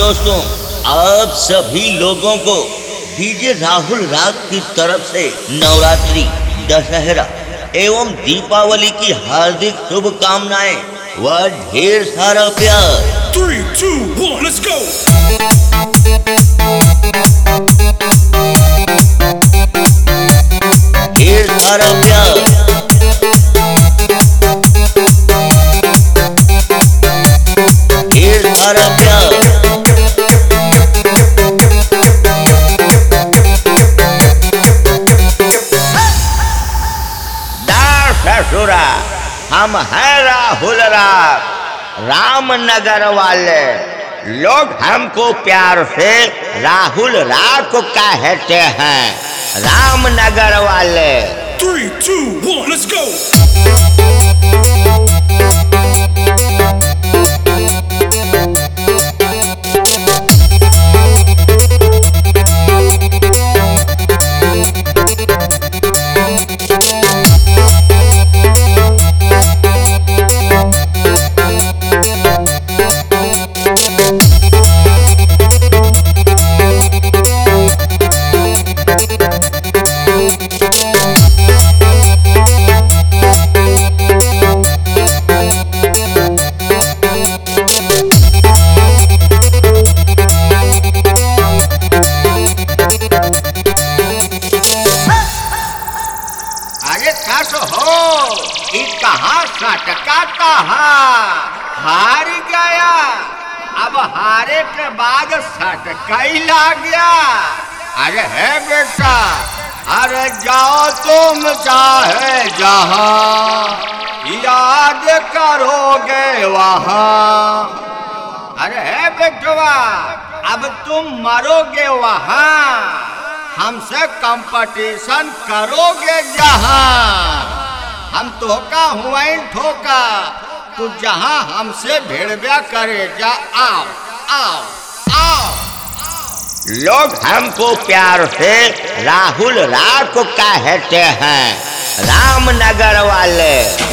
दोस्तों, आप सभी लोगों को डीजे राहुल राग की तरफ से नवरात्रि, दशहरा एवं दीपावली की हार्दिक शुभकामनाएं व ढेर सारा प्यार। 3, 2, 1, let's go! ढेर सारा प्यार। ढेर सारा प्यार। ससुरा, हम हैं राहुल राग, रामनगर वाले। लोग हमको प्यार से राहुल राग को कहते हैं, रामनगर वाले। 3, 2, 1, let's go! हार गया, अब हारे के बाद सटका ही लग गया। अरे है बेटा, अरे जाओ तुम चाहे जहां, याद करोगे वहां। अरे है बेटवा, अब तुम मरोगे वहां, हमसे कंपटीशन करोगे जहां। हम धोखा हुआ ठोका, तू जहां हमसे भिड़व्या करे जा। आओ आओ आओ। लोग हमको प्यार से राहुल राग को कहते हैं, रामनगर वाले।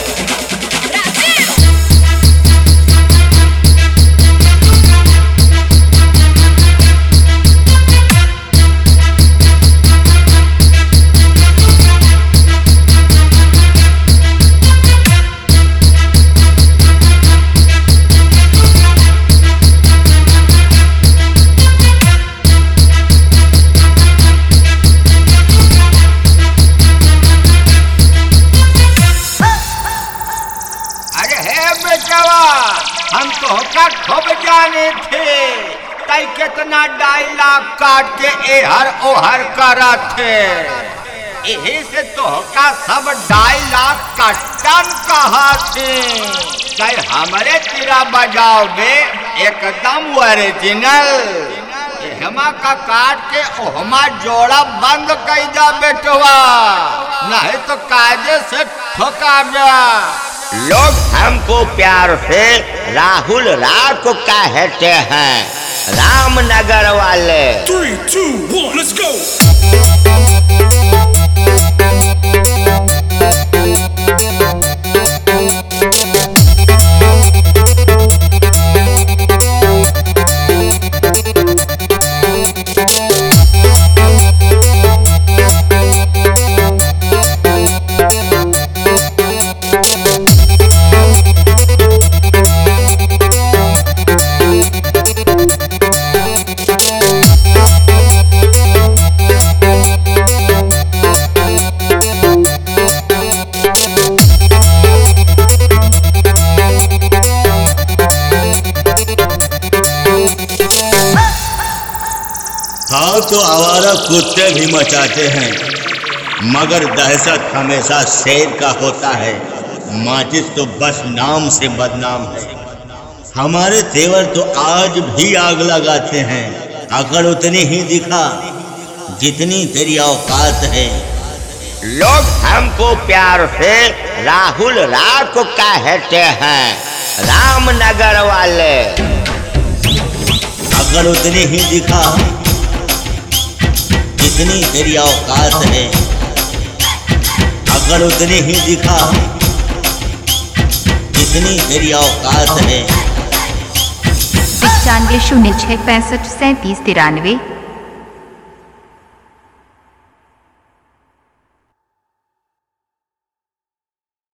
हम धोखा ठोक जाने थे, कई कितना डायलॉग काट के एहर ओहर करा थे। यही से धोखा सब डायलॉग कट्टन कहा थे। कई हमारे तीरा बजाओगे एकदम ओरिजिनल, एहमा का काट के ओहमा जोड़ा बंद कर जा बेटवा, नहीं तो कायदे से ठोका जा। लोग हमको प्यार से राहुल राग को कहते हैं, रामनगर वाले। 3, 2, 1, let's go! हाँ तो आवारा कुत्ते भी मचाते हैं, मगर दहशत हमेशा शेर का होता है। माचिस तो बस नाम से बदनाम है। हमारे तेवर तो आज भी आग लगाते हैं, अकड़ उतनी ही दिखा जितनी तेरी औकात है। लोग हमको प्यार से राहुल राग को कहते हैं, रामनगर वाले। अकड़ उतनी ही दिखा जितनी तेरी औकात है, अकड़ उतनी ही दिखा जितनी तेरी औकात है। 9506 65 37 93।